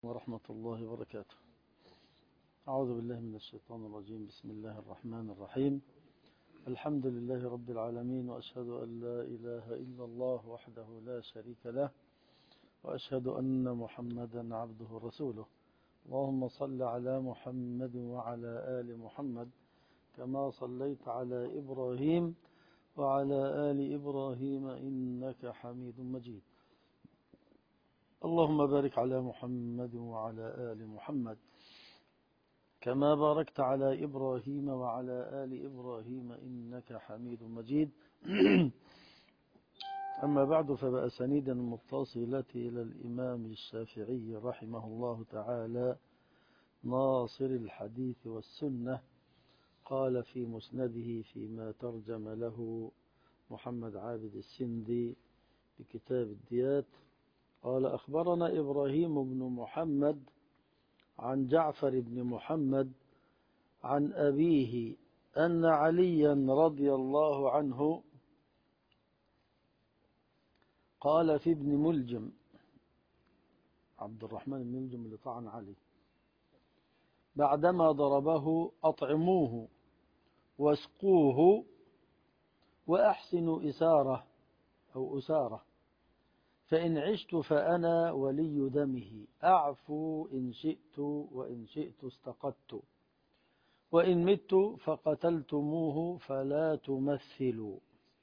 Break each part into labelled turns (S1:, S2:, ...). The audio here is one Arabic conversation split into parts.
S1: ورحمة الله وبركاته. أعوذ بالله من الشيطان الرجيم. بسم الله الرحمن الرحيم. الحمد لله رب العالمين، وأشهد أن لا إله إلا الله وحده لا شريك له، وأشهد أن محمدا عبده ورسوله. اللهم صل على محمد وعلى آل محمد كما صليت على إبراهيم وعلى آل إبراهيم إنك حميد مجيد. اللهم بارك على محمد وعلى آل محمد كما باركت على إبراهيم وعلى آل إبراهيم إنك حميد مجيد. أما بعد، فبأسانيد المتصلة إلى الإمام الشافعي رحمه الله تعالى ناصر الحديث والسنة، قال في مسنده فيما ترجم له محمد عابد السندي بكتاب الديات، قال: أخبرنا إبراهيم بن محمد عن جعفر بن محمد عن أبيه أن عليا رضي الله عنه قال في ابن ملجم، عبد الرحمن بن ملجم اللي طعن علي، بعدما ضربه: أطعموه واسقوه وأحسنوا إساره أو أساره، فإن عشت فأنا ولي دمه، أعفو إن شئت وإن شئت استقدت، وإن مت فقتلتموه فلا تمثلوا.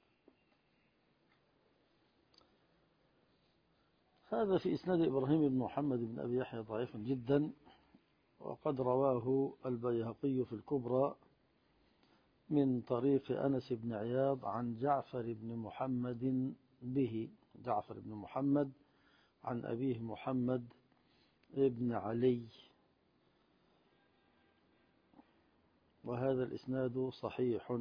S1: هذا في إسناد إبراهيم بن محمد بن أبي يحيى ضعيف جدا، وقد رواه البيهقي في الكبرى من طريق أنس بن عياض عن جعفر بن محمد به، جعفر بن محمد عن أبيه محمد ابن علي، وهذا الإسناد صحيح.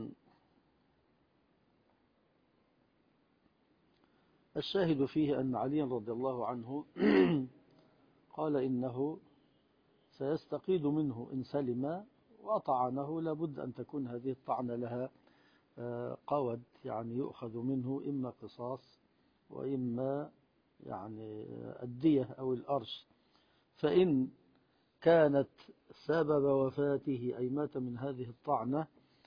S1: الشاهد فيه أن علي رضي الله عنه قال إنه سيستقيد منه إن سلم، وطعنه لابد أن تكون هذه الطعنة لها قود، يعني يؤخذ منه إما قصاص وإما يعني الدية أو الأرش. فإن كانت سبب وفاته أي مات من هذه الطعنة،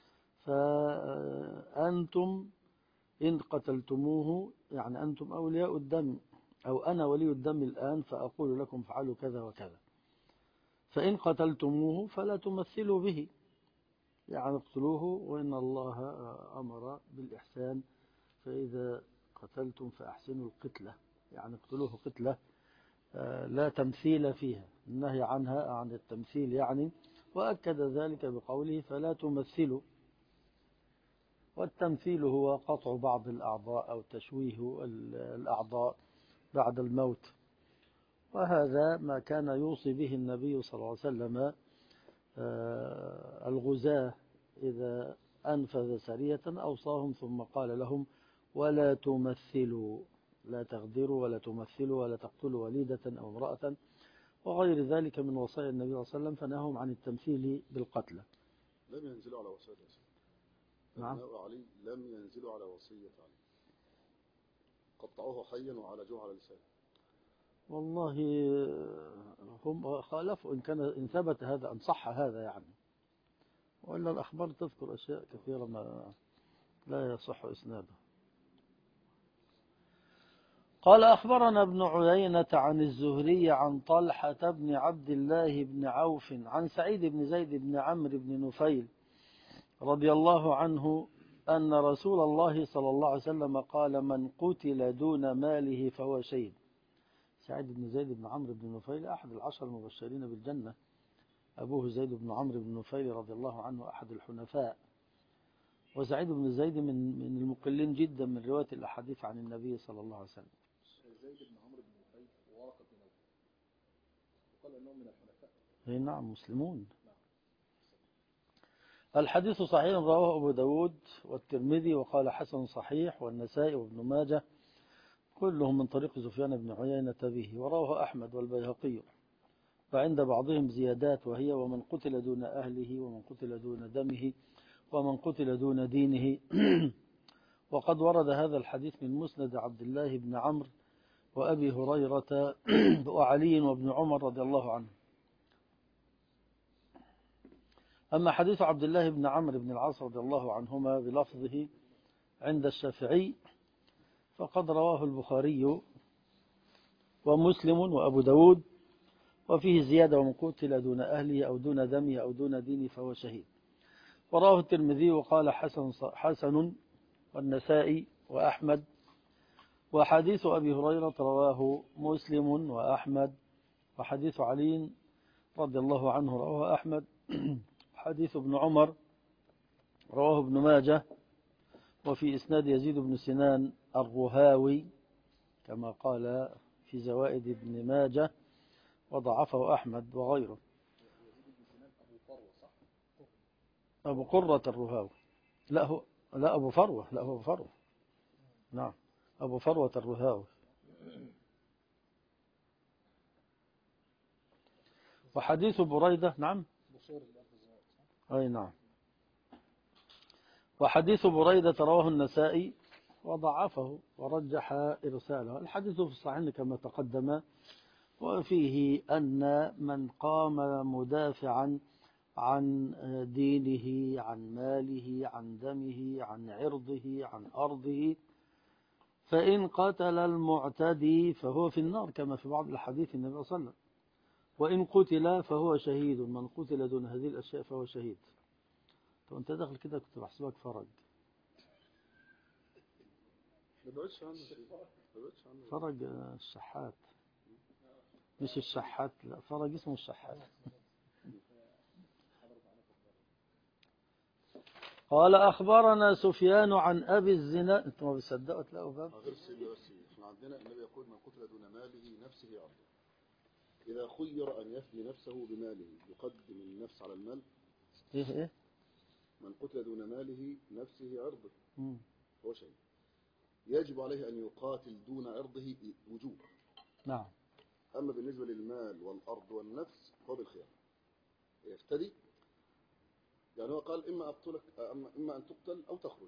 S1: فأنتم إن قتلتموه يعني أنتم أولياء الدم، أو أنا ولي الدم الآن فأقول لكم فعلوا كذا وكذا. فإن قتلتموه فلا تمثلوا به، يعني اقتلوه، وإن الله أمر بالإحسان، فإذا قتلتم فأحسنوا القتلة، يعني اقتلوه قتلة لا تمثيل فيها، النهي عنها عن التمثيل يعني، وأكد ذلك بقوله فلا تمثلوا. والتمثيل هو قطع بعض الأعضاء أو تشويه الأعضاء بعد الموت، وهذا ما كان يوصي به النبي صلى الله عليه وسلم الغزاة إذا أنفذ سرية أوصاهم ثم قال لهم: ولا تمثلوا، لا تغدروا ولا تمثلوا ولا تقتلوا وليدة أو امرأة، وغير ذلك من وصايا النبي صلى الله عليه وسلم، فنهاهم عن التمثيل بالقتلى.
S2: لم ينزلوا على وصية
S1: نعم.
S2: علي، لم ينزلوا على وصية علي، قطعوه حيا وعالجوه على لسانه.
S1: والله هم خالفوا إن ثبت هذا، أن صح هذا يعني، وإلا الأخبار تذكر أشياء كثيرة ما لا يصح إسناده. قال: أخبرنا ابن عيينة عن الزهري عن طلحة بن عبد الله بن عوف عن سعيد بن زيد بن عمرو بن نفيل رضي الله عنه أن رسول الله صلى الله عليه وسلم قال: من قتل دون ماله فهو شهيد. سعيد بن زيد بن عمرو بن نفيل أحد العشر المبشرين بالجنة، أبوه زيد بن عمرو بن نفيل رضي الله عنه أحد الحنفاء، وسعيد بن زيد من المقلين جدا من رواية الأحاديث عن النبي صلى الله عليه وسلم.
S2: زيد بن عمرو بن نفيل وورقة بن نوفل وقال أنهم من الحنفاء.
S1: نعم، مسلمون. الحديث صحيح، رواه أبو داود والترمذي وقال حسن صحيح، والنسائي وابن ماجه كلهم من طريق سفيان بن عيينة به، ورواه أحمد والبيهقي، وعند بعضهم زيادات، وهي: ومن قتل دون أهله، ومن قتل دون دمه، ومن قتل دون دينه. وقد ورد هذا الحديث من مسند عبد الله بن عمرو وأبي هريرة وعلي وابن عمر رضي الله عنه. أما حديث عبد الله بن عمرو بن العاص رضي الله عنهما بلفظه عند الشافعي فقد رواه البخاري ومسلم وأبو داود، وفيه زيادة: ومن قتل دون أهله أو دون دمه أو دون دينه فهو شهيد. وراه الترمذي وقال حسن والنسائي وأحمد. وحديث أبي هريرة رواه مسلم وأحمد، وحديث علي رضي الله عنه رواه أحمد، حديث ابن عمر رواه ابن ماجه، وفي إسناد يزيد بن سنان الرهاوي كما قال في زوائد ابن ماجه، وضعفه أحمد وغيره. أبو قرة الرهاوي، لا أبو فروة، لا أبو فروة، نعم أبو فروة الرهاوي. وحديث بريدة، نعم أي نعم. وحديث بريدة رواه النسائي وضعفه ورجح إرساله. الحديث في الصحيح كما تقدم، وفيه أن من قام مدافعا عن دينه، عن ماله، عن دمه، عن عرضه، عن أرضه، فإن قتل المعتدي فهو في النار كما في بعض الحديث النبي صلى الله عليه وسلم، وإن قتل فهو شهيد. من قتل دون هذه الأشياء فهو شهيد. طب أنت داخل كده كنت بحسبك فرج. فرج الشحات، مش الشحات، لا فرج اسمه الشحات. قال أخبرنا سفيان عن أبي الزناد. أنتم ما بتصدقوا تلاقوا باب
S2: غير السيد بس احنا عندنا النبي يقول: من قتل دون ماله نفسه عرضه. إذا خير أن يفدي نفسه بماله يقدم النفس على المال.
S1: إيه
S2: من قتل دون ماله نفسه عرضه هو شيء يجب عليه أن يقاتل دون عرضه وجوب.
S1: نعم.
S2: أما بالنسبة للمال والأرض والنفس هو بالخيار يفتدي. يعني هو قال: إما أقتلك، إما أن تقتل أو تخرج.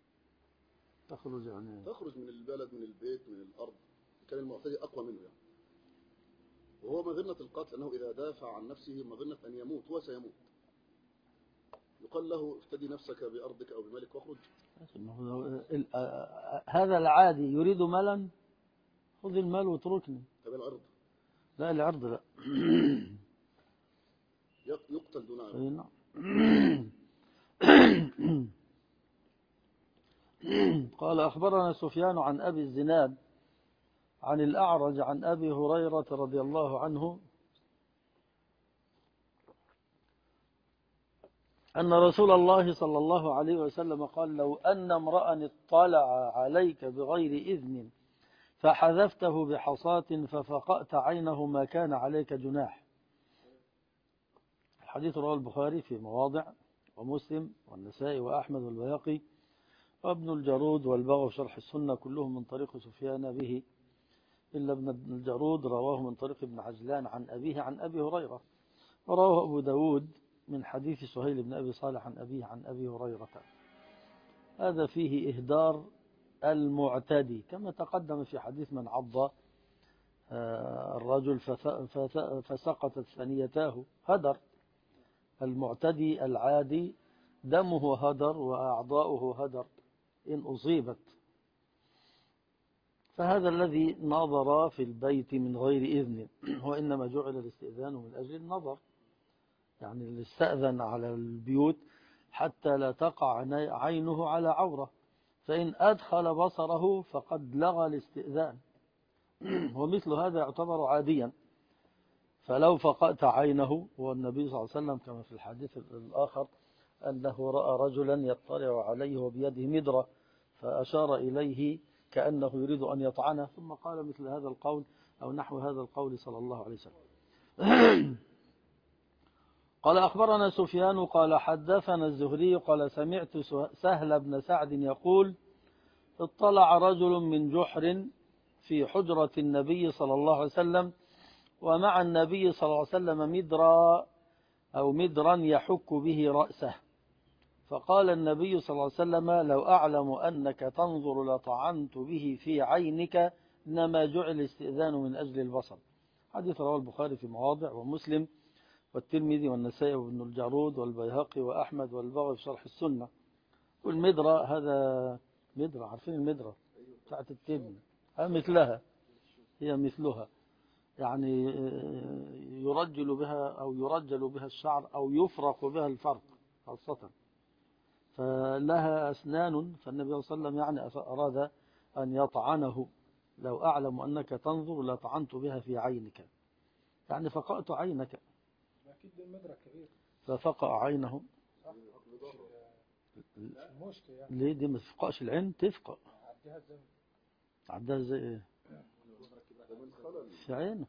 S1: يعني
S2: تخرج من البلد، من البيت، من الأرض. كان المعتدي أقوى منه يعني. وهو مظنة القتل أنه إذا دافع عن نفسه مظنة أن يموت، هو سيموت. يقال له: افتدي نفسك بأرضك أو بمالك واخرج.
S1: هذا العادي يريد مالا، خذ المال واتركني.
S2: طب العرض؟
S1: لا العرض لا.
S2: يقتل دون عرض.
S1: نعم. قال أخبرنا سفيان عن أبي الزناد عن الأعرج عن أبي هريرة رضي الله عنه أن رسول الله صلى الله عليه وسلم قال: لو أن امرأ اطلع عليك بغير إذن فحذفته بحصاة ففقأت عينه ما كان عليك جناح. الحديث رواه البخاري في مواضع، ومسلم والنسائي وأحمد والبيهقي وابن الجرود والبغوي في شرح السنة، كلهم من طريق سفيان به، إلا ابن الجرود رواه من طريق ابن عجلان عن أبيه عن أبي هريرة. ورواه أبو داود من حديث سهيل بن أبي صالح عن أبيه عن أبي هريرة. هذا فيه إهدار المعتدي كما تقدم في حديث من عض الرجل فسقطت ثنيتاه. هدر المعتدي العادي دمه هدر وأعضاؤه هدر إن أصيبت. فهذا الذي نظر في البيت من غير إذن، وإنما جعل الاستئذان من أجل النظر، يعني اللي استأذن على البيوت حتى لا تقع عينه على عورة، فإن أدخل بصره فقد لغى الاستئذان. ومثل هذا يعتبر عاديا. فلو فقأت عينه، والنبي صلى الله عليه وسلم كما في الحديث الآخر أنه رأى رجلا يطلع عليه وبيده مدرة فأشار إليه كأنه يريد أن يطعنه، ثم قال مثل هذا القول أو نحو هذا القول صلى الله عليه وسلم. قال أخبرنا سفيان قال حدثنا الزهري قال سمعت سهل بن سعد يقول: اطلع رجل من جحر في حجرة النبي صلى الله عليه وسلم، ومع النبي صلى الله عليه وسلم مدرا يحك به رأسه، فقال النبي صلى الله عليه وسلم: لو أعلم أنك تنظر لطعنت به في عينك إنما جعل الاستئذان من أجل البصر. حديث رواه البخاري في مواضع ومسلم والترمذي والنسائي وابن الجارود والبيهقي وأحمد والبغوي في شرح السنة. والمدرة هذا مدرة، عارفين المدرة بتاعت التبن، مثلها، هي مثلها، يعني يرجل بها أو يرجل بها الشعر أو يفرق بها الفرق خاصة، فلها أسنان، فالنبي صلى الله عليه وسلم يعني أراد أن يطعنه، لو أعلم أنك تنظر لطعنت بها في عينك، يعني فقأت عينك،
S3: أكيد المدرك كبير.
S1: ففقأ عينه.
S3: مش المشط يعني.
S1: ليه دي ما تفقأش العين؟ تفقأ.
S3: عديها ازاي؟
S1: عدها زي ايه؟ في عينه.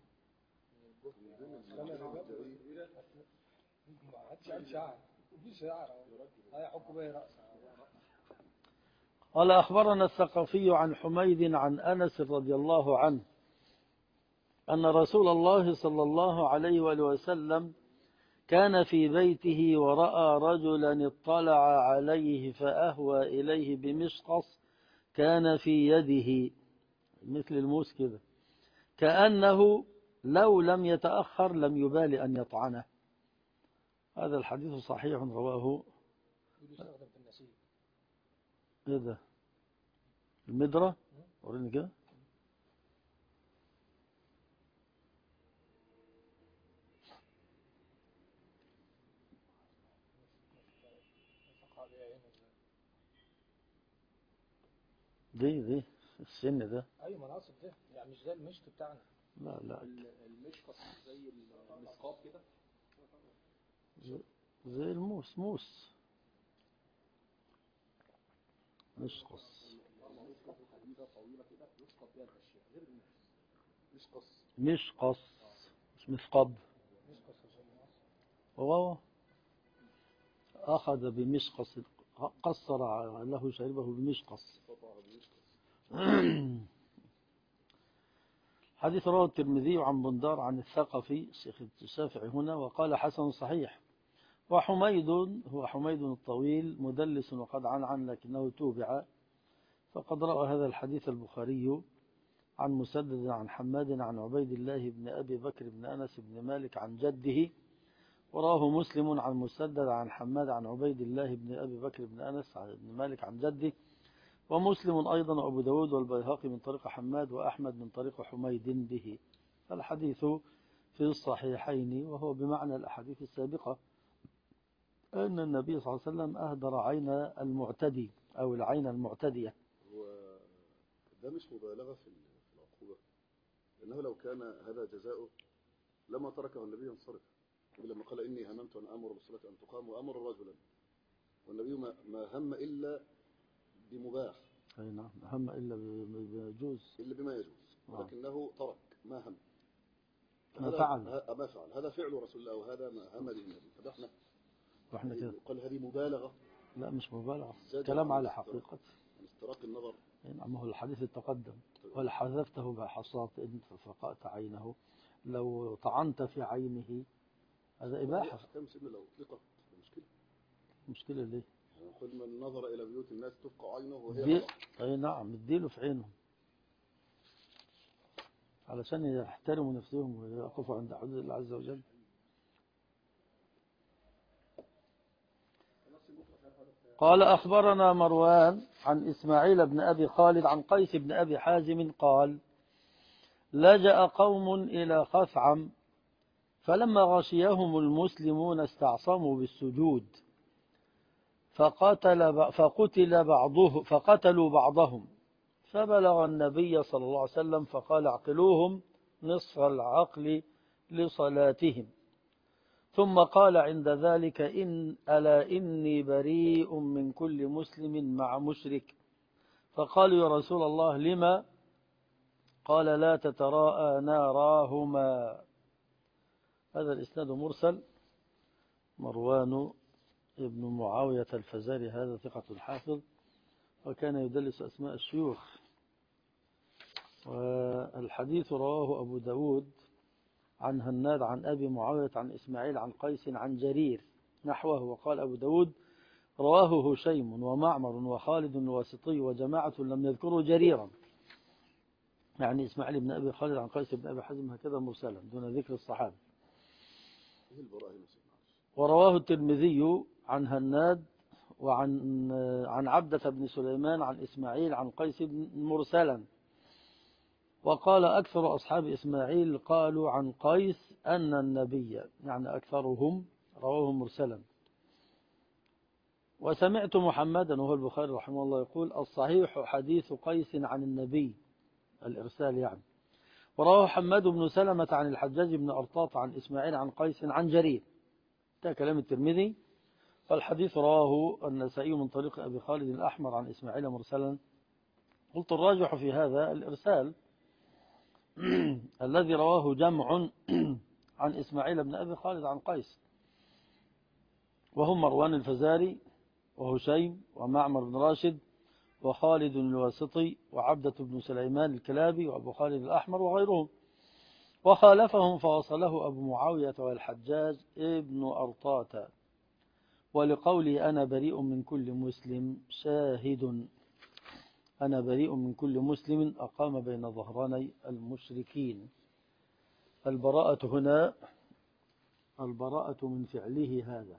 S3: ما عادش عن شعر، مفيش شعر، هيحكوا بيه رأسه.
S1: قال أخبرنا الثقفي عن حميد عن أنس رضي الله عنه أن رسول الله صلى الله عليه وآله وسلم كان في بيته ورأى رجلا اطلع عليه فأهوى إليه بمشقص كان في يده مثل الموس كده، كأنه لو لم يتأخر لم يبال أن يطعنه. هذا الحديث صحيح رواه.
S3: يستخدم في النسيج.
S1: ايه ده؟ المدرة؟ وريني كده. دي السن ده.
S3: ايوه ما انا اقصد ده، يعني مش زي المشط بتاعنا.
S1: لا
S3: المشقص زي المسقاط كده،
S1: زي الموس، موس مشقص. مشقص مش مثقب. هو أخذ بمشقص، قصر له شربه بمشقص. حديث رواه الترمذي عن بندار عن الثقفي الشيخ الشافعي هنا وقال حسن صحيح. وحميد هو حميد الطويل مدلس وقد عن لكنه توبع، فقد رأى هذا الحديث البخاري عن مسدد عن حماد عن عبيد الله بن أبي بكر بن أنس بن مالك عن جده، وراه مسلم عن مسدد عن حماد عن عبيد الله بن أبي بكر بن أنس بن مالك عن جده، ومسلم أيضا وأبو داود والبيهقي من طريق حماد وأحمد من طريق حميد به. الحديث في الصحيحين وهو بمعنى الأحاديث السابقة، أن النبي صلى الله عليه وسلم أهدر عين المعتدي أو العين المعتدية.
S2: ده مش مبالغة في العقوبة، لأنه لو كان هذا جزاؤه لما تركه النبي ينصرف، لما قال إني هممت أن أمر بالصلاة أن تقام وأمر رجلا، والنبي ما هم إلا بمباح،
S1: أي نعم، هم إلا بيجوز،
S2: إلا بما يجوز، ولكنه ترك ما هم،
S1: ما فعل
S2: هذا فعل رسول الله وهذا ما هم به النبي. فنحن
S1: وإحنا كده
S2: قال هذه مبالغة.
S1: لا مش مبالغة، كلام على حقيقة
S2: من استراق النظر.
S1: نعم، هو الحديث التقدم ولا حذفته بحصاة ففقأت عينه، لو طعنت في عينه هذا إباحة.
S2: أحكام سيدنا لو أطلقت
S1: مشكلة ليه؟
S2: كل من نظر إلى بيوت الناس تفقع عينه وهي حرام.
S1: أي نعم، اديله في عينه علشان يحترموا نفسهم ويقفوا عند حدود الله عز وجل. قال أخبرنا مروان عن إسماعيل بن أبي خالد عن قيس بن أبي حازم قال لجأ قوم إلى خثعم فلما غشيهم المسلمون استعصموا بالسجود فقتلوا بعضهم فبلغ النبي صلى الله عليه وسلم فقال اعقلوهم نصف العقل لصلاتهم، ثم قال عند ذلك ألا إني بريء من كل مسلم مع مشرك، فقالوا يا رسول الله لما؟ قال لا تتراءى ناراهما. هذا الإسناد مرسل. مروان ابن معاوية الفزاري هذا ثقة حافظ وكان يدلس أسماء الشيوخ، والحديث رواه أبو داود عن هناد عن أبي معاوية عن إسماعيل عن قيس عن جرير نحوه، وقال أبو داود رواه هشيم ومعمر وخالد الواسطي وجماعة لم يذكروا جريرا. يعني إسماعيل بن أبي خالد عن قيس بن أبي حازم هكذا مرسلا دون ذكر الصحابة.
S2: ايه البراءة هنا سيدنا معلش؟
S1: ورواه الترمذي عن هناد عن عبدة بن سليمان عن إسماعيل عن قيس بن مرسلا. وقال أكثر أصحاب إسماعيل قالوا عن قيس أن النبي، يعني أكثرهم رواه مرسلا. وسمعت محمدا وهو البخاري رحمه الله يقول الصحيح حديث قيس عن النبي، الإرسال يعني. ورواه حماد بن سلمة عن الحجاج بن أرطاط عن إسماعيل عن قيس عن جرير، ده كلام الترمذي. فالحديث رواه النسائي من طريق أبي خالد الأحمر عن إسماعيل مرسلا. قلت الراجح في هذا الإرسال الذي رواه جمع عن إسماعيل بن أبي خالد عن قيس، وهم مروان الفزاري وهشيم ومعمر بن راشد وخالد الواسطي وعبدة بن سليمان الكلابي وأبو خالد الأحمر وغيرهم. وخالفهم فوصله أبو معاوية والحجاج ابن أرطاة. ولقولي أنا بريء من كل مسلم شاهد، أنا بريء من كل مسلم أقام بين ظهراني المشركين. البراءة هنا البراءة من فعله هذا،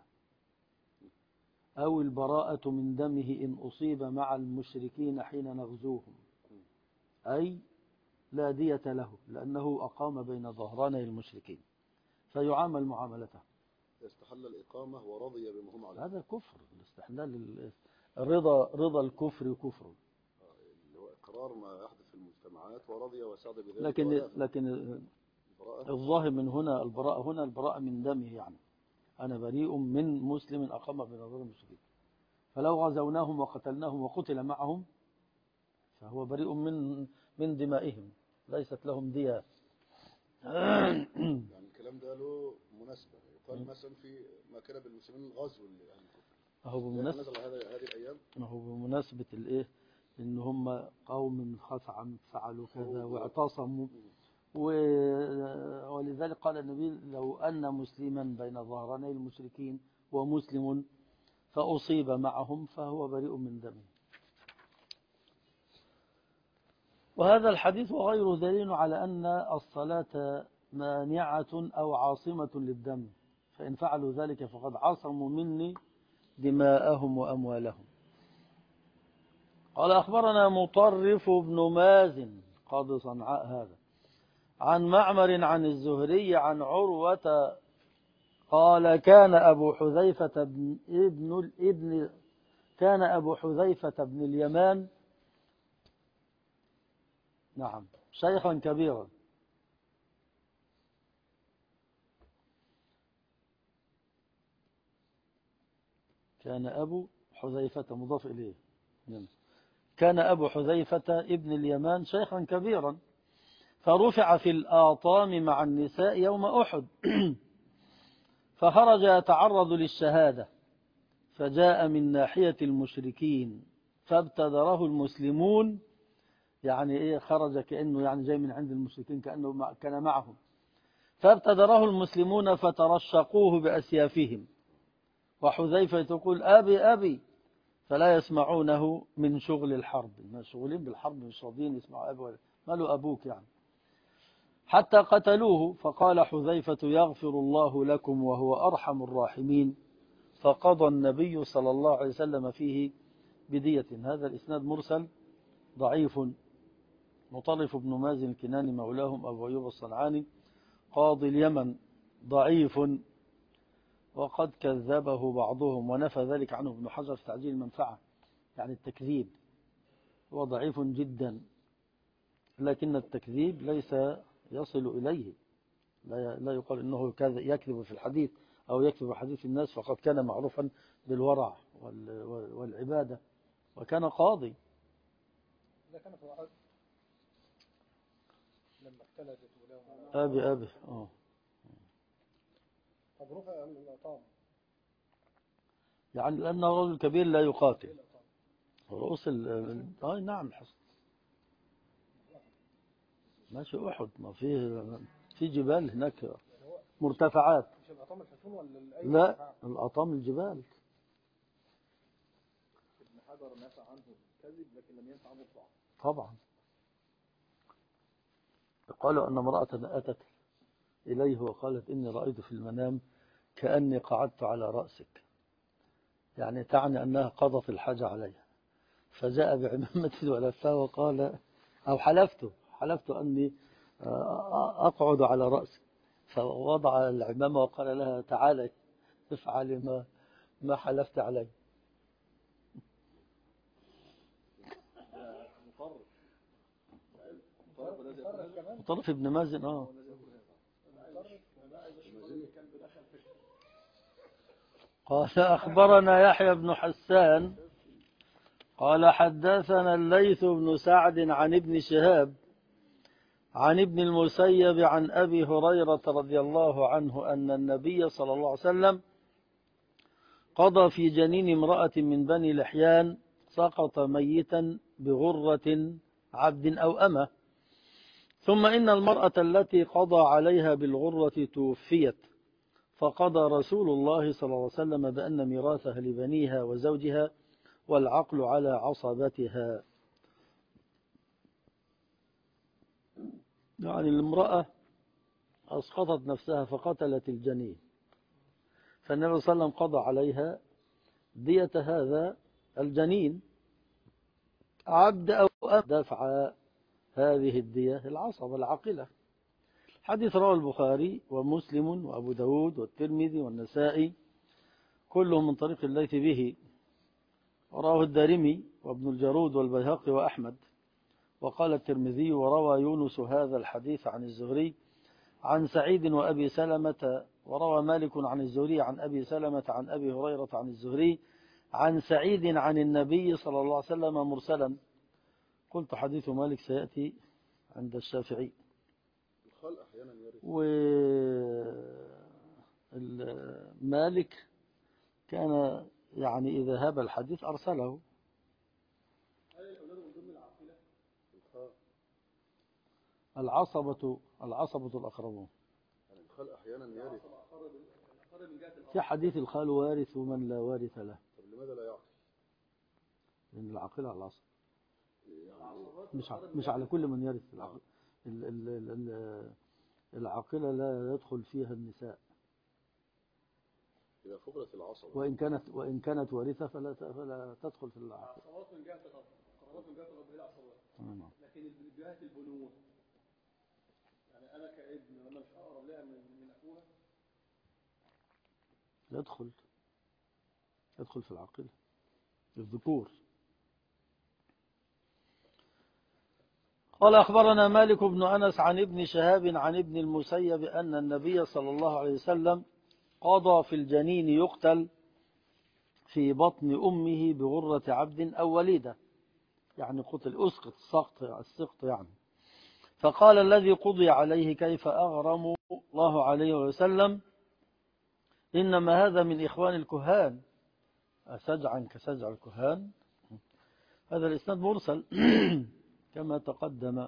S1: أو البراءة من دمه إن أصيب مع المشركين حين نغزوهم، أي لا دية له لأنه أقام بين ظهراني المشركين فيعامل معاملته.
S2: يستحل الإقامة ورضي بما هم عليه.
S1: هذا كفر، الاستحلال رضا الكفر كفر.
S2: اللي هو إقرار ما يحدث في المجتمعات ورضي وسعد بذلك.
S1: لكن الظاهر من هنا البراءة من دمه، يعني أنا بريء من مسلم أقام بين ظهراني المشركين، فلو غزوناهم وقتلناهم وقتل معهم فهو بريء من دمائهم، ليست لهم دية.
S2: يعني الكلام ده له مناسبة، يقال مثلا في ما كان بالمسلمين الغزو اللي أهل الكفر.
S1: هو بمناسبة
S2: هذه الأيام،
S1: ما هو بمناسبة الإيه، إن هم قوم من خثعم فعلوا كذا واعتصموا، ولذلك قال النبي لو أن مسلما بين ظهراني المشركين ومسلم فأصيب معهم فهو بريء من دمه. وهذا الحديث وغيره دليل على أن الصلاة مانعة أو عاصمة للدم، فإن فعلوا ذلك فقد عصموا مني دماءهم وأموالهم. قال أخبرنا مطرف بن مازن قاضي صنعاء هذا عن معمر عن الزهري عن عروة قال كان أبو حذيفة بن اليمان نعم شيخا كبيرا، كان أبو حذيفة مضاف إليه، كان أبو حذيفة ابن اليمان شيخا كبيرا، فرفع في الآطام مع النساء يوم أحد فخرج يتعرض للشهادة، فجاء من ناحية المشركين فابتدره المسلمون، يعني إيه خرج كأنه يعني جاي من عند المشركين كأنه كان معهم، فابتدره المسلمون فترشقوه بأسيافهم، وحذيفة تقول أبي أبي، فلا يسمعونه من شغل الحرب، مشغولين بالحرب مش راضيين يسمعوا أبي ولا ماله أبوك يعني، حتى قتلوه. فقال حذيفة يغفر الله لكم وهو أرحم الراحمين، فقضى النبي صلى الله عليه وسلم فيه بدية. هذا الإسناد مرسل ضعيف. مطرف بن مازن الكناني مولاهم أبو أيوب الصنعاني قاضي اليمن ضعيف، وقد كذبه بعضهم ونفى ذلك عنه ابن حجر في تعجيل المنفعة، يعني التكذيب هو ضعيف جدا، لكن التكذيب ليس يصل إليه، لا يقال إنه يكذب في الحديث أو يكذب حديث الناس، فقد كان معروفا بالورع والعبادة وكان قاضي.
S3: إذا كان في وعد لما اختلجت
S1: أبي
S3: طب رفع من الأطام
S1: يعني لأنه رجل كبير لا يقاتل رؤوس نعم حصل ماشي أحد، ما في جبال هناك مرتفعات.
S3: مش الأطام الحصون ولا
S1: لا الأطام الجبال.
S3: ابن حجر نفى عنه الكذب لكن لم ينفع عنه الضعف.
S1: طبعا قالوا أن امرأة أتت إليه وقالت إني رأيت في المنام كأني قعدت على رأسك، يعني تعني أنها قضت الحاجة عليها، فجاء بعمامة ولفها وقال أو حلفت أني أقعد على رأسك، فوضع العمامة وقال لها تعالي افعلي ما حلفت عليه. مطرف ابن مازن قال أخبرنا يحيى بن حسان قال حدثنا الليث بن سعد عن ابن شهاب عن ابن المسيب عن أبي هريرة رضي الله عنه أن النبي صلى الله عليه وسلم قضى في جنين امرأة من بني لحيان سقط ميتا بغرة عبد أو أمة، ثم إن المرأة التي قضى عليها بالغرة توفيت، فقضى رسول الله صلى الله عليه وسلم بأن ميراثها لبنيها وزوجها والعقل على عصبتها. يعني المرأة أسقطت نفسها فقتلت الجنين، فالنبي صلى الله عليه وسلم قضى عليها دية هذا الجنين، عبد أو دفع هذه الدية العصبة العاقلة. حديث رواه البخاري ومسلم وأبو داود والترمذي والنسائي كلهم من طريق الليث به، وراه الدارمي وابن الجارود والبيهقي وأحمد. وقال الترمذي وروى يونس هذا الحديث عن الزهري عن سعيد وأبي سلمة، وروى مالك عن الزهري عن أبي سلمة عن أبي هريرة عن الزهري عن سعيد عن النبي صلى الله عليه وسلم مرسلا. قلت حديث مالك سيأتي عند الشافعي. ومالك كان يعني إذا هاب الحديث أرسله. العصبة الأقربون.
S2: الخال أحيانا يرث.
S1: في حديث الخال وارث ومن لا وارث له.
S2: طب لماذا لا يعقل؟
S1: لأن العاقلة على العصب، مش على كل من يرث. العاقلة لا يدخل فيها النساء،
S2: إذا فقدت العصبة
S1: وإن كانت وارثة فلا تدخل في العاقلة.
S3: العصبات من جهة الأب، العصبات من جهة الأب هي العصبات، لكن من جهة البنوة يعني أنا كابن وأنا مش أقرب لها من أخوها
S1: يدخل في العاقلة الذكور. قال أخبرنا مالك بن أنس عن ابن شهاب عن ابن المسيب أن النبي صلى الله عليه وسلم قضى في الجنين يقتل في بطن أمه بغرة عبد أو وليدة، يعني قتل السقط يعني. فقال الذي قضي عليه كيف أغرم الله عليه وسلم إنما هذا من إخوان الكهان سجعا كسجع الكهان. هذا الإسناد مرسل كما تقدم،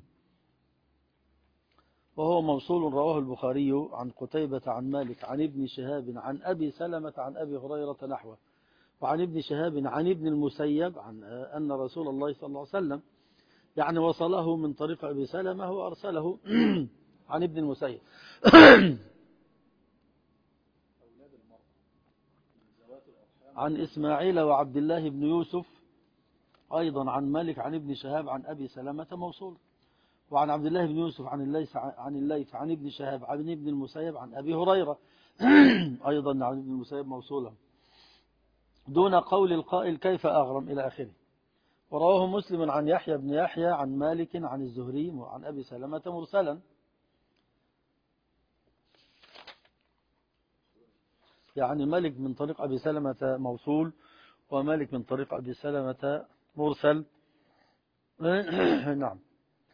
S1: وهو موصول رواه البخاري عن قتيبة عن مالك عن ابن شهاب عن أبي سلمة عن أبي هريرة نحوه، وعن ابن شهاب عن ابن المسيب عن أن رسول الله صلى الله عليه وسلم، يعني وصله من طريق أبي سلمة وأرسله عن ابن المسيب. عن إسماعيل وعبد الله بن يوسف أيضا عن مالك عن ابن شهاب عن أبي سلمة موصول، وعن عبد الله بن يوسف عن الليث عن ابن شهاب عن ابن المسيب عن أبي هريرة أيضا عن ابن المسيب موصولا دون قول القائل كيف أغرم إلى آخره. ورواه مسلم عن يحيى بن يحيى عن مالك عن الزهري وعن أبي سلمة مرسلا. يعني مالك من طريق أبي سلمة موصول ومالك من طريق أبي سلمة مرسل. نعم.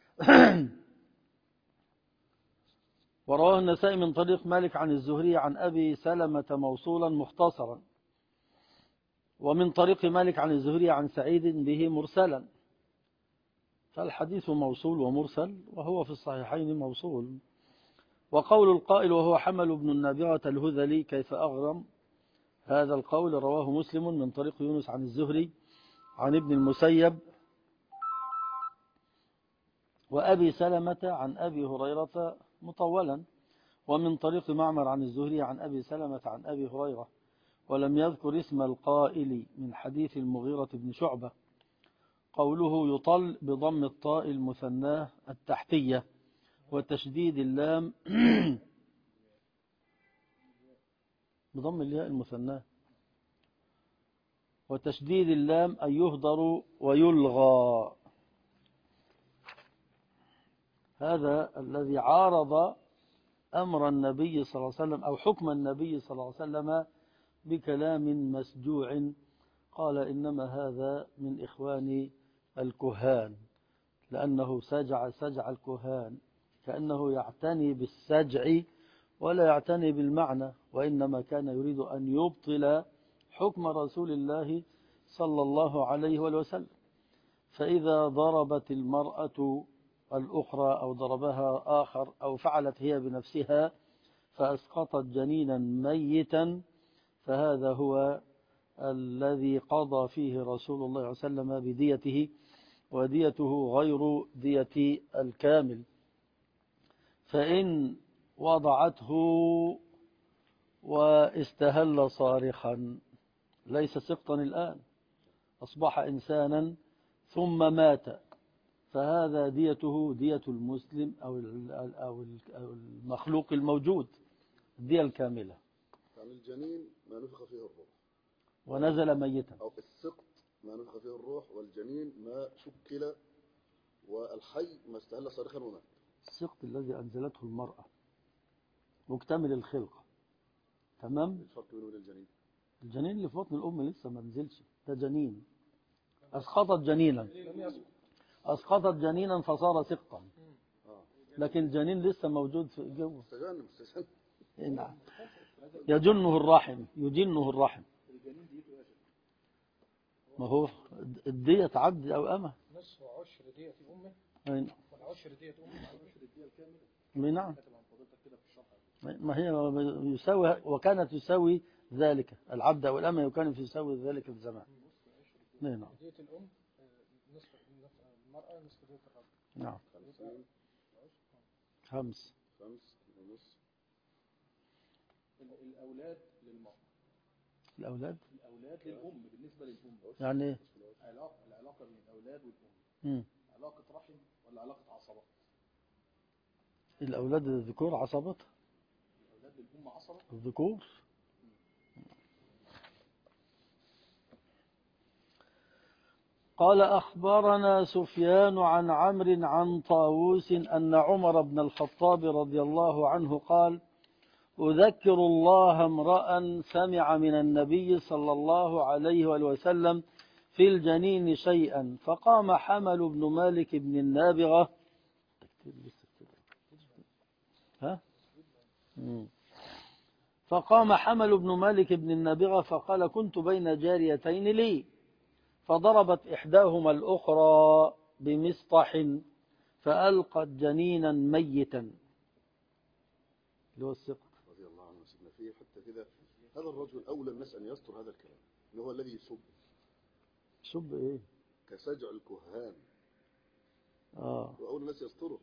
S1: ورواه النسائي من طريق مالك عن الزهري عن أبي سلمة موصولا مختصرا، ومن طريق مالك عن الزهري عن سعيد به مرسلا. فالحديث موصول ومرسل، وهو في الصحيحين موصول. وقول القائل وهو حمل بن النابغة الهذلي كيف أغرم، هذا القول رواه مسلم من طريق يونس عن الزهري عن ابن المسيب وأبي سلمة عن أبي هريرة مطولا، ومن طريق معمر عن الزهري عن أبي سلمة عن أبي هريرة، ولم يذكر اسم القائل من حديث المغيرة بن شعبة. قوله يطل بضم الطاء المثناه التحتية وتشديد اللام بضم الياء المثناه وتشديد اللام أن يهدر ويلغى. هذا الذي عارض أمر النبي صلى الله عليه وسلم أو حكم النبي صلى الله عليه وسلم بكلام مسجوع. قال إنما هذا من إخوان الكهان، لأنه سجع الكهان، كأنه يعتني بالسجع ولا يعتني بالمعنى، وإنما كان يريد أن يبطل حكم رسول الله صلى الله عليه وسلم. فإذا ضربت المرأة الأخرى أو ضربها آخر أو فعلت هي بنفسها فأسقطت جنينا ميتا، فهذا هو الذي قضى فيه رسول الله صلى الله عليه وسلم بديته، وديته غير دية الكامل. فإن وضعته واستهل صارخا ليس سقطا الآن، أصبح إنسانا ثم مات، فهذا ديته دية المسلم أو المخلوق الموجود، الدية الكاملة.
S2: يعني الجنين ما نفخ فيه الروح
S1: ونزل ميتا،
S2: أو السقط ما نفخ فيه الروح، والجنين ما شكل، والحي ما استهل صارخا ومات.
S1: السقط الذي أنزلته المرأة مكتمل الخلقة، تمام.
S2: الفرق بينه وبين الجنين،
S1: الجنين اللي في بطن الأم لسه ما نزلش، ده جنين. أسقطت جنينا، أسقطت جنينا فصار سقطا، لكن الجنين لسه موجود في جوه. نعم، يجنه الرحم، يجنه الرحم. ما هو الدية تعدي أو أمه
S3: نصف عشر دية أمه والعشر دية أمه على عشر الدية الكاملة.
S1: نعم، ما هي يساوي، وكانت تساوي ذلك العبد أو الأمة، وكانت تساوي ذلك في الزمان. نعم،
S3: دية الأم نصف المرأة نصف دية الرجل.
S1: نعم، 5
S2: ونص.
S3: الأولاد للمرأة،
S1: الأولاد
S3: للأم بالنسبة للأم.
S1: يعني إيه؟
S3: العلاقة بين الأولاد والأم علاقة رحم ولا علاقة عصبة؟
S1: الأولاد الذكور عصبة،
S3: الأولاد للأم عصبة
S1: الذكور. قال أخبرنا سفيان عن عمرو عن طاووس أن عمر بن الخطاب رضي الله عنه قال: أذكر الله امرأ سمع من النبي صلى الله عليه وسلم في الجنين شيئا، فقام حمل بن مالك بن النابغة فقام حمل بن مالك بن النابغة فقال: كنت بين جاريتين لي، فضربت إحداهما الأخرى بمسطح فألقت جنينا ميتا، اللي هو السقط.
S2: رضي الله عنه سيدنا فيه حتى كده. هذا الرجل أولى الناس أن يستر هذا الكلام، اللي هو الذي
S1: يسب إيه؟
S2: كسجع الكهان. وأول الناس يستره.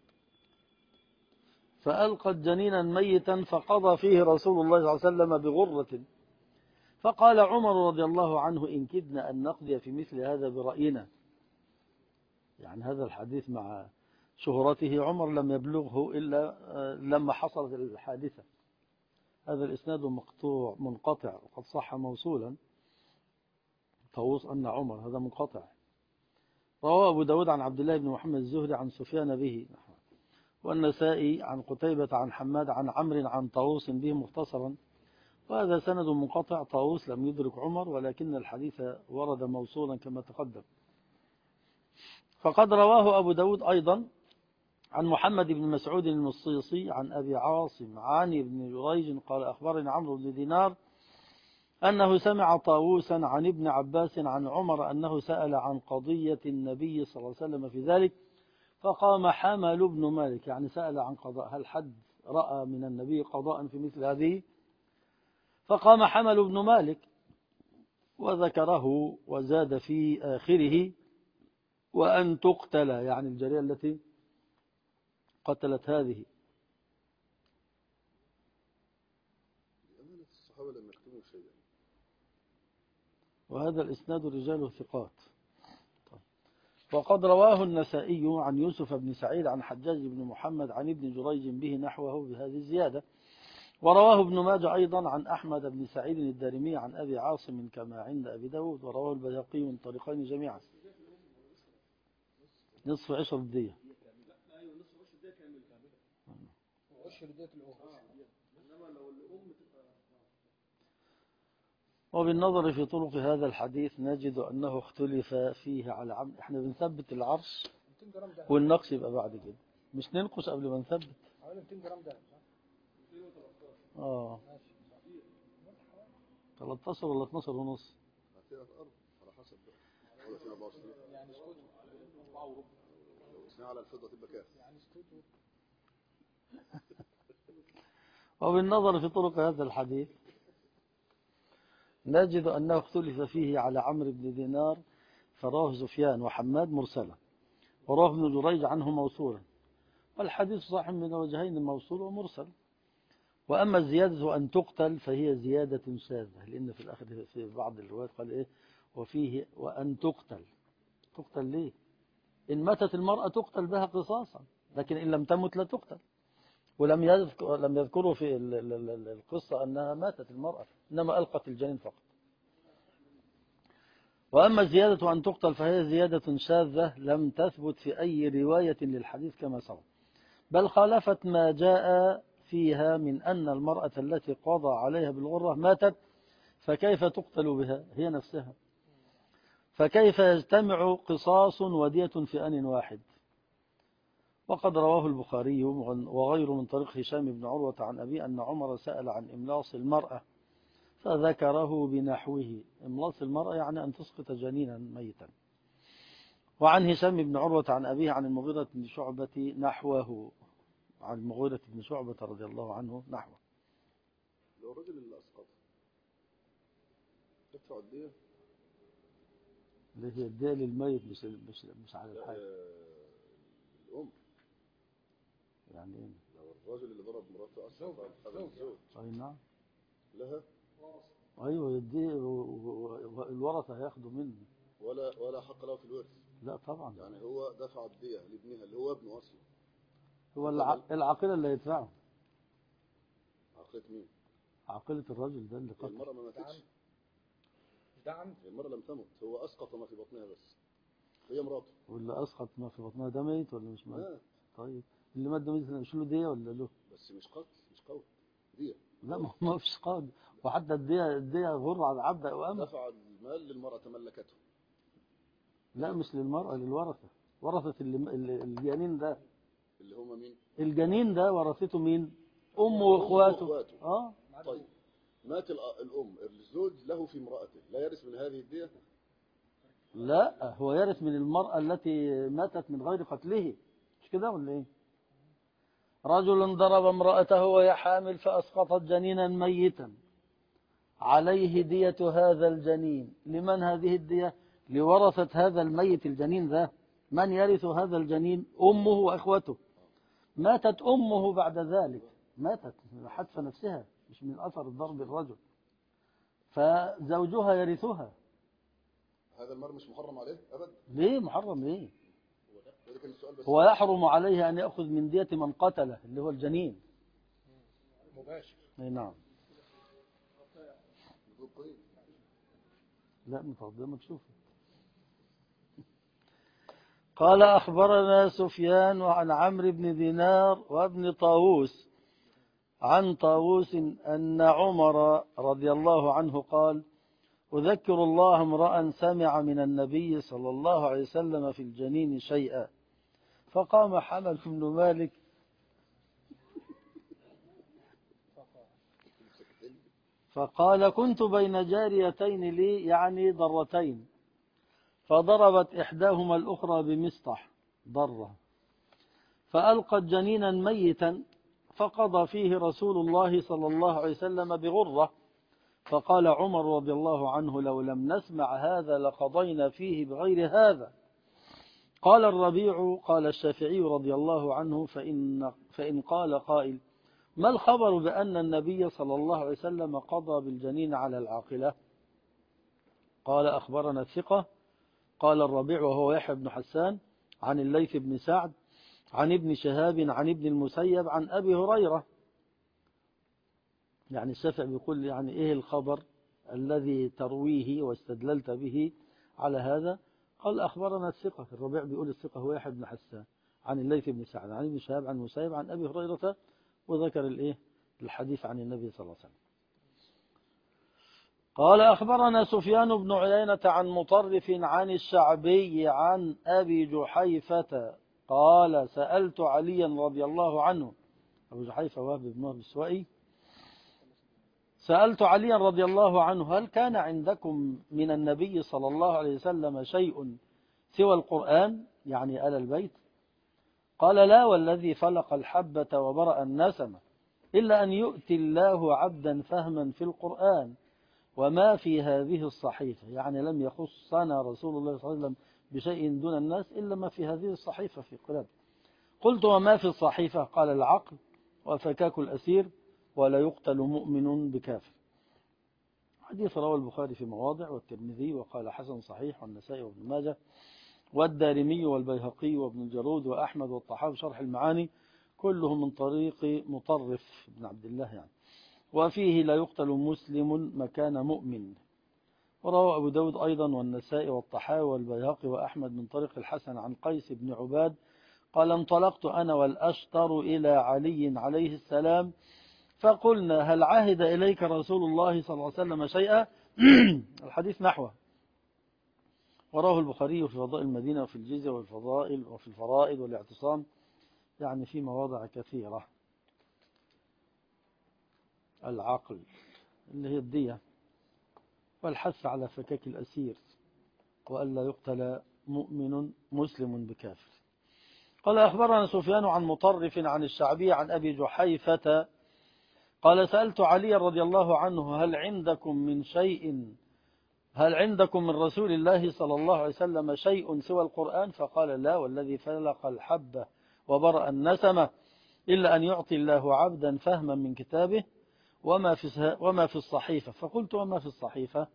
S1: فألقت جنينا ميتا فقضى فيه رسول الله صلى الله عليه وسلم بغرة. فقال عمر رضي الله عنه: إن كدنا أن نقضي في مثل هذا برأينا. يعني هذا الحديث مع شهرته عمر لم يبلغه إلا لما حصلت الحادثة. هذا الإسناد مقطوع منقطع، وقد صح موصولا. طاووس أن عمر، هذا منقطع. رواه أبو داود عن عبد الله بن محمد الزهري عن سفيان به، والنسائي عن قتيبة عن حماد عن عمرو عن طاووس به مختصرا، وهذا سند منقطع. طاووس لم يدرك عمر، ولكن الحديث ورد موصولا كما تقدم. فقد رواه أبو داود أيضا عن محمد بن مسعود المصيصي عن أبي عاصم عن ابن جريج قال: أخبرني عمرو بن دينار أنه سمع طاووسا عن ابن عباس عن عمر أنه سأل عن قضية النبي صلى الله عليه وسلم في ذلك، فقام حمل بن مالك، يعني سأل عن قضاء، هل حد رأى من النبي قضاء في مثل هذه؟ فقام حمل بن مالك وذكره وزاد في آخره: وأن تقتل، يعني الجارية التي قتلت هذه.
S2: لأمانة الصحابة لم يكتموا شيئا.
S1: وهذا الإسناد رجاله ثقات. وقد رواه النسائي عن يوسف بن سعيد عن حجاج بن محمد عن ابن جريج به نحوه بهذه الزيادة. ورواه ابن ماجه أيضا عن أحمد بن سعيد الدارمي عن أبي عاصم كما عند أبي داود. ورواه البيهقي من طريقين جميعا. نصف عشر الدية. وبالنظر في طرق هذا الحديث نجد أنه اختلف فيه على عمد. احنا بنثبت العرش والنقص يبقى بعد كده، مش ننقص قبل ما نثبت.
S3: حوالي 200 جرام ده.
S1: 13 ولا 12 ونص.
S2: هتبقى الأرض على حسب بقى. ولا 24
S3: يعني اسكتوا 4 وربع.
S2: لو اسمها على الفضة تبقى كام؟
S3: يعني اسكتوا.
S1: وبالنظر في طرق هذا الحديث نجد أنه اختلف فيه على عمرو بن دينار فرواه سفيان وحماد مرسلا، ورواه ابن جريج عنه موصولا، والحديث صحيح من وجهين، موصول ومرسل. وأما الزيادة أن تقتل فهي زيادة شاذة، لأن في الآخر في بعض الروايات قال إيه وفيه وأن تقتل. تقتل ليه؟ إن ماتت المرأة تقتل بها قصاصا، لكن إن لم تمت لا تقتل. ولم يذكروا في القصة أنها ماتت المرأة، إنما ألقت الجنين فقط. وأما الزيادة أن تقتل فهي زيادة شاذة لم تثبت في أي رواية للحديث كما سبق، بل خالفت ما جاء فيها من أن المرأة التي قضى عليها بالغرة ماتت، فكيف تقتل بها هي نفسها؟ فكيف يجتمع قصاص ودية في آن واحد؟ وقد رواه البخاري وغيره من طريق هشام بن عروة عن أبي أن عمر سأل عن إملاص المرأة فذكره بنحوه. إملاص المرأة يعني أن تسقط جنينا ميتا. وعن هشام بن عروة عن أبيه عن المغيرة بن شعبة نحوه، عن المغيرة بن شعبة رضي الله عنه نحوه.
S2: لو الرجل اللي أسقط تدفع الدية؟
S1: اللي هي الدية للميت مش على الحاج.
S2: الأم
S1: يعني إيه؟
S2: لو الرجل اللي ضرب مراته أسقط هذا الزوج.
S1: أي نعم.
S2: لها؟
S1: أيوة الدية والورثة هياخدوا منه.
S2: ولا حق له في الورث؟
S1: لا طبعا.
S2: يعني هو دفع الدية لابنها اللي هو ابنه أصلا.
S1: هو العاقلة اللي هيدفعه.
S2: عقلة مين؟
S1: عاقلة الرجل ده اللي قتل.
S2: المرأة ما ماتتش.
S3: دعم.
S2: المرأة لم تمت، هو أسقط ما في بطنها بس، هي مراته.
S1: واللي أسقط ما في بطنها ده ميت ولا مش ميت؟ طيب اللي مات ده ميت مش له دية ولا له؟
S2: بس مش قتل، مش قول دية.
S1: لا ما فيش قول، وحتى الدية غر على عبد أو أمة.
S2: دفع المال للمرأة تملكته.
S1: لا مش للمرأة، للورثة. ورثة الجنين ده.
S2: اللي هم مين؟
S1: الجنين ده ورثته مين؟ أمه وإخواته.
S2: طيب مات الأم، الزوج له في امرأته لا يرث من هذه الدية؟
S1: لا هو يرث من المرأة التي ماتت من غير قتله، مش كده ولا ايه؟ رجل ضرب امرأته وهي حامل فأسقطت جنينا ميتا، عليه دية هذا الجنين. لمن هذه الدية؟ لورثة هذا الميت الجنين ذا. من يرث هذا الجنين؟ أمه وإخوته. ماتت أمه بعد ذلك، ماتت من حتف نفسها مش من أثر الضرب الرجل، فزوجها يرثها.
S2: هذا المرء مش محرم عليه أبدا.
S1: ليه محرم ليه؟
S2: هو
S1: يحرم عليه أن يأخذ من دية من قتله اللي هو الجنين
S3: مباشر.
S1: نعم. لا متقدمة تشوفه. قال أخبرنا سفيان عن عمرو بن دينار وابن طاووس عن طاووس أن عمر رضي الله عنه قال: أذكر الله امرأ سمع من النبي صلى الله عليه وسلم في الجنين شيئا، فقام حمد بن مالك فقال: كنت بين جاريتين لي، يعني ضرتين، فضربت إحداهما الأخرى بمسطح ضرة، فألقت جنينا ميتا، فقضى فيه رسول الله صلى الله عليه وسلم بغرة. فقال عمر رضي الله عنه: لو لم نسمع هذا لقضينا فيه بغير هذا. قال الربيع قال الشافعي رضي الله عنه فإن قال قائل ما الخبر بأن النبي صلى الله عليه وسلم قضى بالجنين على العاقلة؟ قال أخبرنا الثقة. قال الربيع وهو يحيى بن حسان عن الليث بن سعد عن ابن شهاب عن ابن المسيب عن أبي هريرة. يعني الشافعي بيقول يعني إيه الخبر الذي ترويه واستدللت به على هذا؟ قال أخبرنا الثقة. الربيع بيقول الثقة هو يحيى بن حسان عن الليث بن سعد عن ابن شهاب عن المسيب عن أبي هريرة، وذكر الحديث عن النبي صلى الله عليه وسلم. قال أخبرنا سفيان بن عيينة عن مطرف عن الشعبي عن أبي جحيفة قال سألت عليا رضي الله عنه. أبو جحيفة وهب بن وهب السوائي. سألت عليا رضي الله عنه هل كان عندكم من النبي صلى الله عليه وسلم شيء سوى القرآن، يعني آل البيت؟ قال لا والذي فلق الحبة وبرأ النسمة إلا أن يؤتي الله عبدا فهما في القرآن وما في هذه الصحيفة. يعني لم يخصنا رسول الله صلى الله عليه وسلم بشيء دون الناس إلا ما في هذه الصحيفة في قلب. قلت وما في الصحيفة؟ قال العقل وفكاك الأسير ولا يقتل مؤمن بكافر. حديث رواه البخاري في مواضع والترمذي وقال حسن صحيح والنسائي وابن ماجه والدارمي والبيهقي وابن الجرود وأحمد والطحاوي شرح المعاني كلهم من طريق مطرف بن عبد الله يعني. وفيه لا يقتل مسلم مكان مؤمن. وروى أبو داود أيضا والنسائي والطحاوي والبيهقي وأحمد من طريق الحسن عن قيس بن عباد قال انطلقت أنا والأشتر إلى علي عليه السلام فقلنا هل عهد إليك رسول الله صلى الله عليه وسلم شيئا؟ الحديث نحوه. وراه البخاري في فضائل المدينة وفي الجزية وفي الفرائض والاعتصام، يعني في مواضع كثيرة. العقل اللي هي الدية والحث على فكاك الأسير وألا يقتل مؤمن مسلم بكافر. قال أخبرنا سفيان عن مطرف عن الشعبي عن أبي جحيفة قال سألت علي رضي الله عنه هل عندكم من رسول الله صلى الله عليه وسلم شيء سوى القرآن؟ فقال لا والذي فلق الحبة وبرأ النسمة إلا أن يعطي الله عبدا فهما من كتابه وما في الصحيفة. فقلت وما في الصحيفة؟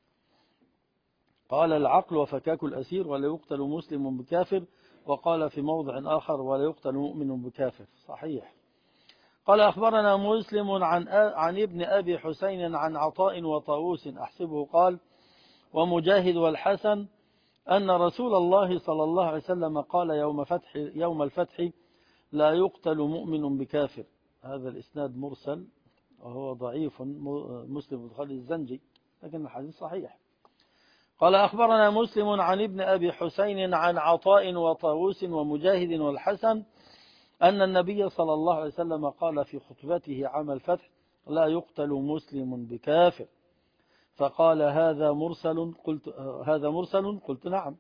S1: قال العقل وفكاك الأسير ولا يقتل مسلم بكافر، وقال في موضع آخر ولا يقتل مؤمن بكافر. صحيح. قال أخبرنا مسلم عن ابن أبي حسين عن عطاء وطاووس أحسبه قال ومجاهد والحسن أن رسول الله صلى الله عليه وسلم قال يوم الفتح لا يقتل مؤمن بكافر. هذا الإسناد مرسل وهو ضعيف مسلم بن خالد الزنجي، لكن الحديث صحيح. قال أخبرنا مسلم عن ابن أبي حسين عن عطاء وطاووس ومجاهد والحسن أن النبي صلى الله عليه وسلم قال في خطبته عام الفتح لا يقتل مسلم بكافر. فقال هذا مرسل قلت نعم.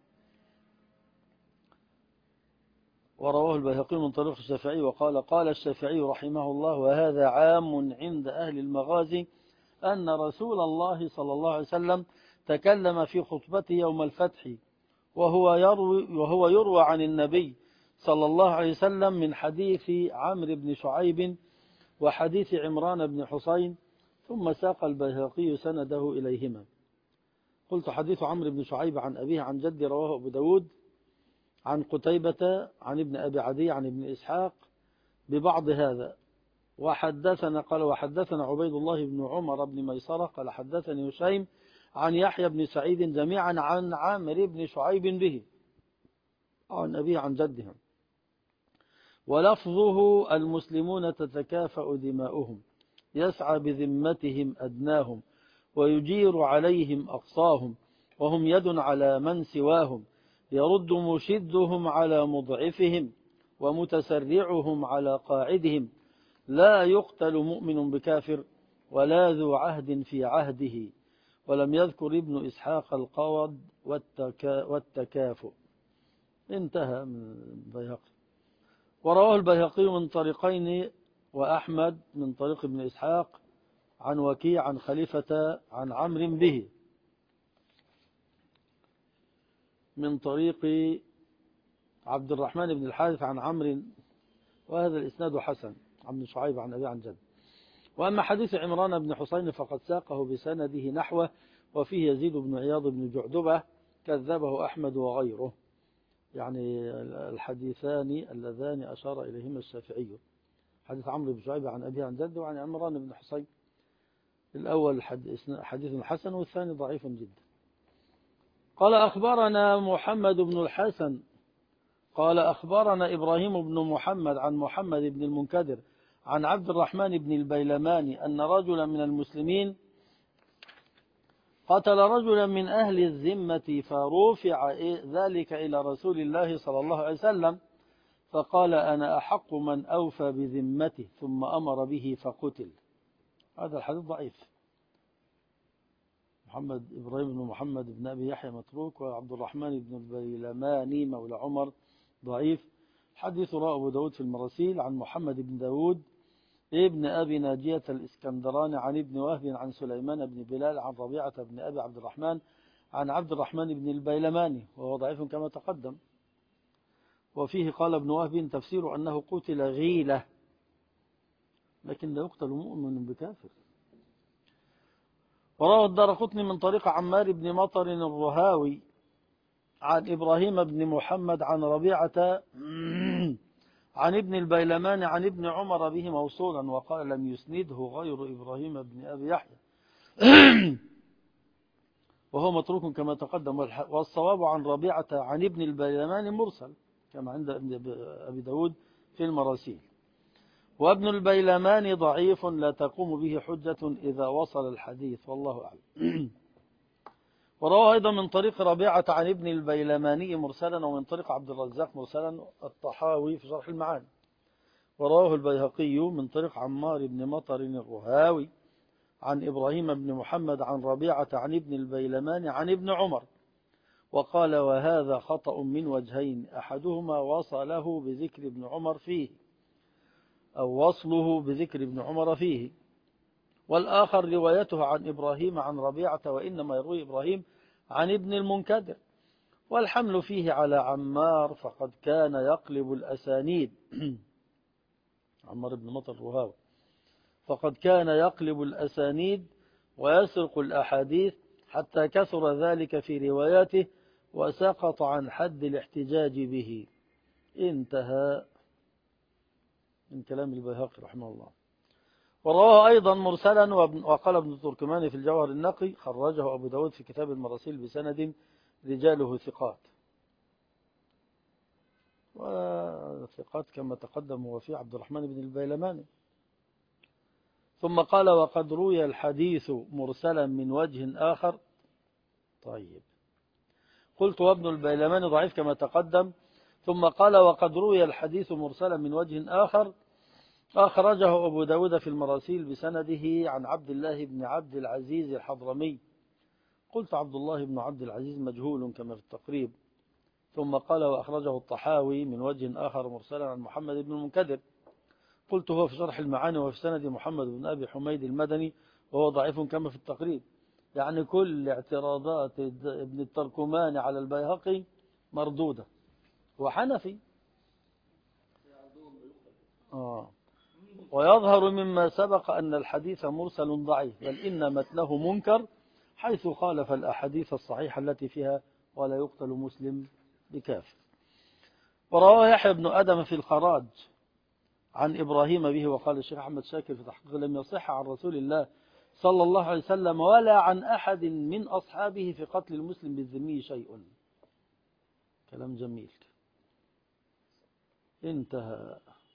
S1: ورواه البيهقي من طريق الشافعي وقال قال الشافعي رحمه الله وهذا عام عند أهل المغازي أن رسول الله صلى الله عليه وسلم تكلم في خطبته يوم الفتح وهو يروى عن النبي صلى الله عليه وسلم من حديث عمرو بن شعيب وحديث عمران بن حسين، ثم ساق البيهقي سنده إليهما. قلت حديث عمرو بن شعيب عن أبيه عن جدي رواه أبو داود عن قتيبة عن ابن أبي عدي عن ابن إسحاق ببعض هذا. وحدثنا عبيد الله بن عمر بن ميسرة قال حدثني هشيم عن يحيى بن سعيد جميعا عن عامر بن شعيب به عن أبيه عن جدهم. ولفظه المسلمون تتكافأ دماؤهم يسعى بذمتهم أدناهم ويجير عليهم أقصاهم وهم يد على من سواهم يرد مشدهم على مضعفهم ومتسرعهم على قاعدهم لا يقتل مؤمن بكافر ولا ذو عهد في عهده. ولم يذكر ابن إسحاق القوض والتكافؤ. انتهى من البيهقي. ورواه البيهقي من طريقين وأحمد من طريق ابن إسحاق عن وكيع عن خليفة عن عمرو به من طريق عبد الرحمن بن الحارث عن عمرو، وهذا الإسناد حسن، عن ابن شعيب عن أبي عن جد. وأما حديث عمران بن حسين فقد ساقه بسنده نحوه، وفيه يزيد بن عياض بن جعدبة كذبه أحمد وغيره، يعني الحديثان اللذان أشار إليهما الشافعي، حديث عمرو بن شعيب عن أبي عن جد، وعن عمران بن حسين. الأول حديث حسن، والثاني ضعيف جدا. قال أخبرنا محمد بن الحسن قال أخبرنا إبراهيم بن محمد عن محمد بن المنكدر عن عبد الرحمن بن البيلماني أن رجلا من المسلمين قتل رجلا من أهل الذمة، فرفع ذلك إلى رسول الله صلى الله عليه وسلم، فقال أنا أحق من أوفى بذمته، ثم أمر به فقتل. هذا الحديث ضعيف. إبراهيم بن محمد بن أبي يحيى متروك، وعبد الرحمن بن البيلماني مولى عمر ضعيف. حديث رواه أبو داود في المراسيل عن محمد بن داود ابن أبي ناجية الإسكندراني عن ابن وهب عن سليمان بن بلال عن ربيعة بن أبي عبد الرحمن عن عبد الرحمن بن البيلماني، وهو ضعيف كما تقدم. وفيه قال ابن وهب تفسير أنه قتل غيلة، لكن لا يقتل مؤمن بكافر. وروى الدارقطني من طريق عمار بن مطر الرهاوي عن إبراهيم بن محمد عن ربيعة عن ابن البيلمان عن ابن عمر به موصولا، وقال لم يسنده غير إبراهيم بن أبي يحيى وهو متروك كما تقدم. والصواب عن ربيعة عن ابن البيلمان مرسل كما عند أبي داود في المراسيل. وابن البيلمان ضعيف لا تقوم به حجة إذا وصل الحديث، والله أعلم. ورواه أيضا من طريق ربيعة عن ابن البيلماني مرسلا، ومن طريق عبد الرزاق مرسلا الطحاوي في شرح المعاني. ورواه البيهقي من طريق عمار بن مطر الرهاوي عن إبراهيم بن محمد عن ربيعة عن ابن البيلمان عن ابن عمر، وقال وهذا خطأ من وجهين، أحدهما وصله بذكر ابن عمر فيه، أو وصله بذكر ابن عمر فيه، والآخر روايته عن إبراهيم عن ربيعة، وإنما يروي إبراهيم عن ابن المنكدر، والحمل فيه على عمار، فقد كان يقلب الأسانيد عمار بن مطر الرهاوي فقد كان يقلب الأسانيد ويسرق الأحاديث، حتى كثر ذلك في رواياته وسقط عن حد الاحتجاج به. انتهى من كلام البيهقي رحمه الله. ورواه أيضا مرسلا، وقال ابن التركماني في الجوهر النقي خرجه أبو داود في كتاب المراسيل بسند رجاله ثقات، وثقات كما تقدم هو في عبد الرحمن بن البيلماني. ثم قال وقد روي الحديث مرسلا من وجه آخر. طيب، قلت وابن البيلماني ضعيف كما تقدم. ثم قال وقد روي الحديث مرسلا من وجه آخر أخرجه أبو داود في المراسيل بسنده عن عبد الله بن عبد العزيز الحضرمي. قلت عبد الله بن عبد العزيز مجهول كما في التقريب. ثم قال وأخرجه الطحاوي من وجه آخر مرسلا عن محمد بن المنكدر. قلت هو في شرح المعاني وفي سند محمد بن أبي حميد المدني، وهو ضعيف كما في التقريب. يعني كل اعتراضات ابن التركماني على البيهقي مردودة، وحنفي. ويظهر مما سبق أن الحديث مرسل ضعيف، بل إن متنه منكر، حيث خالف الأحاديث الصحيحة التي فيها ولا يقتل مسلم بكافر. ورواه يحيى بن آدم في الخراج عن إبراهيم به، وقال الشيخ أحمد شاكر في تحقيق لم يصح عن رسول الله صلى الله عليه وسلم ولا عن أحد من أصحابه في قتل المسلم بالذمي شيء. كلام جميل. انتهى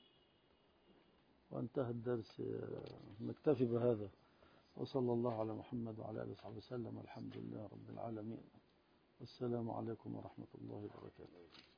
S1: وانتهى الدرس، نكتفي بهذا، وصلى الله على محمد وعلى آله وصحبه وسلم، والحمد لله رب العالمين، والسلام عليكم ورحمة الله وبركاته.